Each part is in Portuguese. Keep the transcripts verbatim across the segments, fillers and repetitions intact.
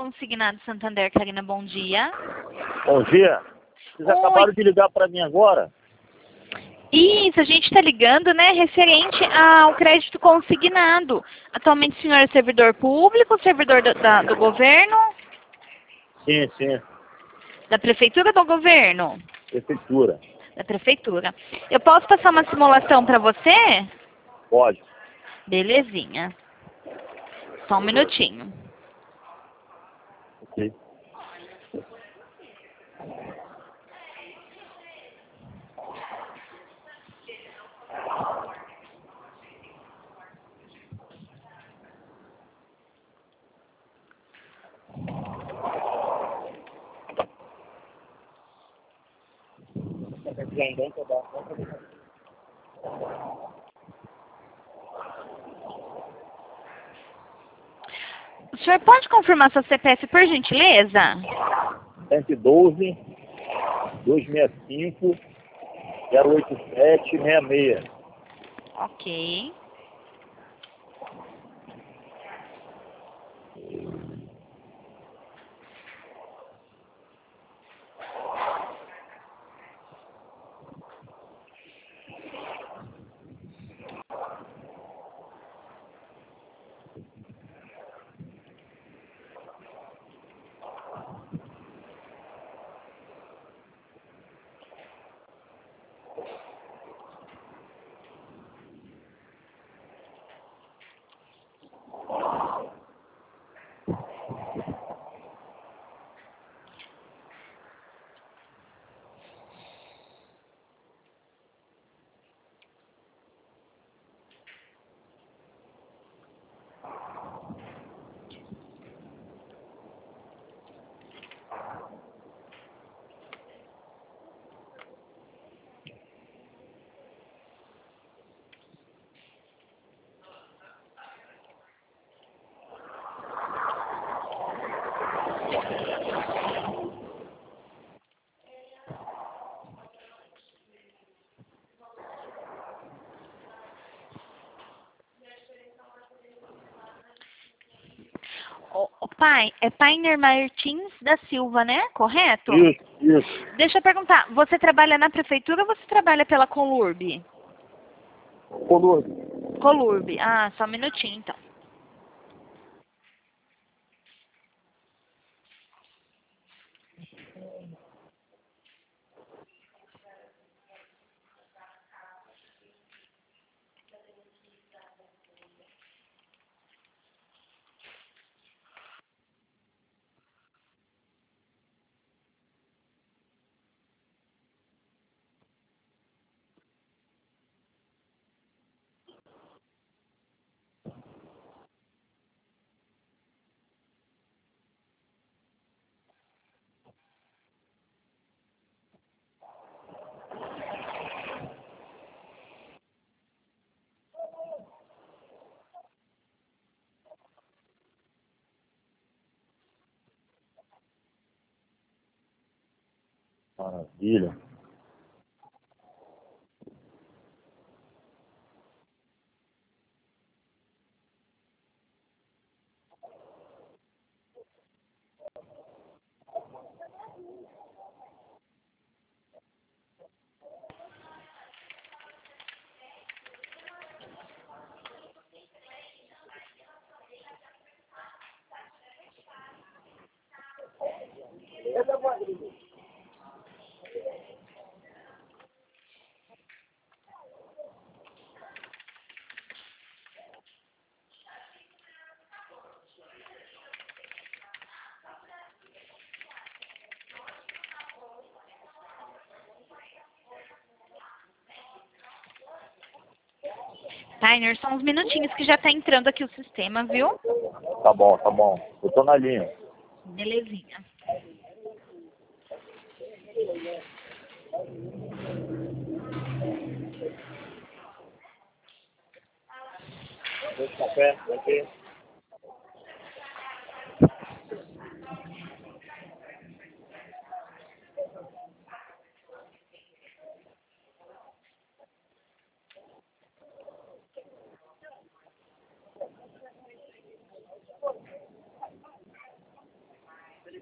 Consignado Santander, Karina, bom dia. Bom dia. Vocês Oi. acabaram de ligar para mim agora? Isso, a gente está ligando, né, referente ao crédito consignado. Atualmente o senhor é servidor público, servidor do, da, do governo? Sim, sim. Da prefeitura ou do governo? Prefeitura. Da prefeitura. Eu posso passar uma simulação para você? Pode. Belezinha. Só um minutinho. Ok. O senhor pode confirmar seu C P F, por gentileza? cento e doze, duzentos e sessenta e cinco, zero oito sete, seis seis. Ok. O, o pai, é Painer Martins da Silva, né? Correto? Isso, isso. Deixa eu perguntar, você trabalha na prefeitura ou você trabalha pela Colurb? Color. Colurb. Ah, só um minutinho, então. Maravilha. Painer, só uns minutinhos que já tá entrando aqui o sistema, viu? Tá bom, tá bom. Eu tô na linha. Belezinha. Dois café, aqui.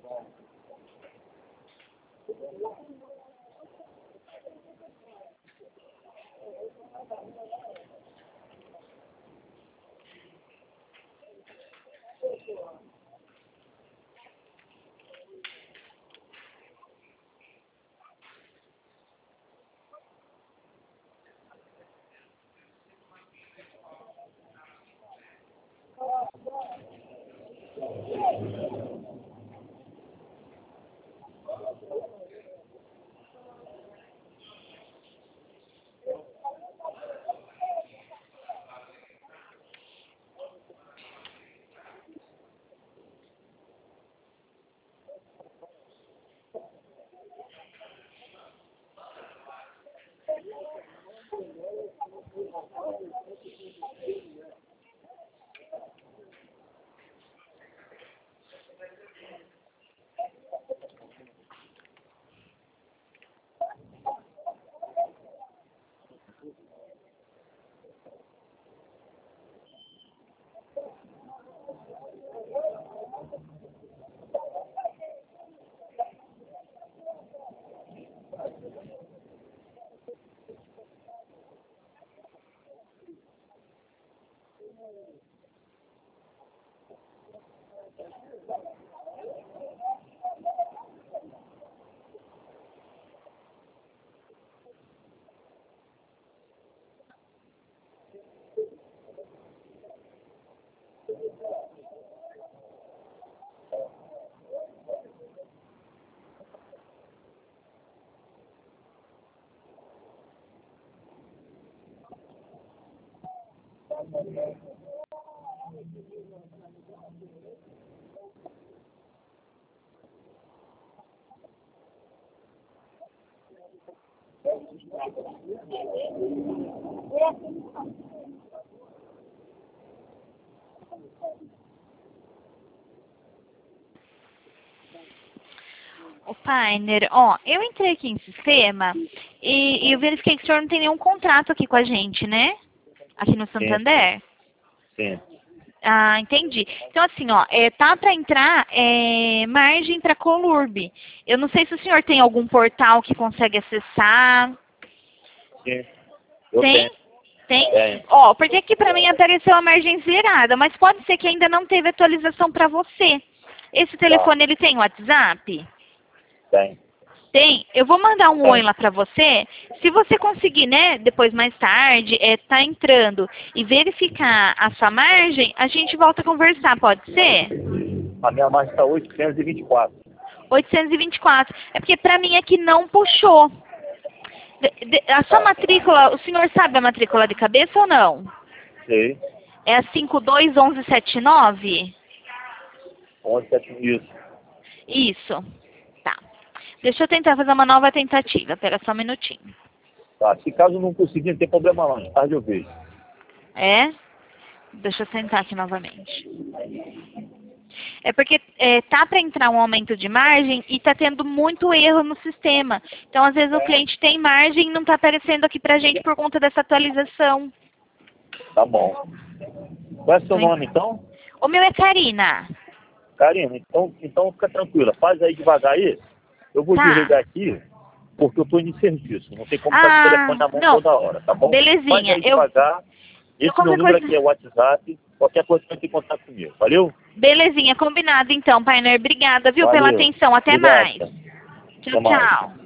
O Painer, ó, eu entrei aqui em sistema e, e eu verifiquei que o senhor não tem nenhum contrato aqui com a gente, né? Aqui no Santander. Sim. Ah, entendi. Então, assim, ó, é, tá para entrar é, margem para Colurb. Eu não sei se o senhor tem algum portal que consegue acessar. Sim. Eu Tem? tenho. Tem? Tenho. Ó, porque aqui para mim apareceu a margem zerada, mas pode ser que ainda não teve atualização para você. Esse telefone, ele tem WhatsApp? Tem. Tem? Eu vou mandar um oi lá pra você. Se você conseguir, né, depois mais tarde, é, tá entrando e verificar a sua margem, a gente volta a conversar, pode ser? A minha margem está oitocentos e vinte e quatro. oitocentos e vinte e quatro. É porque pra mim aqui não puxou. De, de, a sua matrícula, o senhor sabe a matrícula de cabeça ou não? Sei. É a cinco dois um um sete nove? onze, sete, isso. Isso. Tá. Deixa eu tentar fazer uma nova tentativa. Pera só um minutinho. Tá. Se caso não conseguir, não tem problema não. De tarde eu vejo. É? Deixa eu tentar aqui novamente. É porque é, tá para entrar um aumento de margem e tá tendo muito erro no sistema. Então, às vezes, o cliente tem margem e não tá aparecendo aqui pra gente por conta dessa atualização. Tá bom. Qual é o seu nome, então? O meu é Karina. Karina, então, então fica tranquila. Faz aí devagar aí. Eu vou Tá. desligar aqui, porque eu estou em serviço. Não tem como Ah, estar com o telefone na mão não. toda hora, tá bom? Belezinha, Faz aí eu- devagar. Esse qualquer meu número coisa- aqui é o WhatsApp. Qualquer coisa você tem contato comigo. Valeu? Belezinha, combinado então, Painer. Obrigada, viu, pela Valeu. atenção. Até Obrigado. mais. Tchau, Até mais. tchau.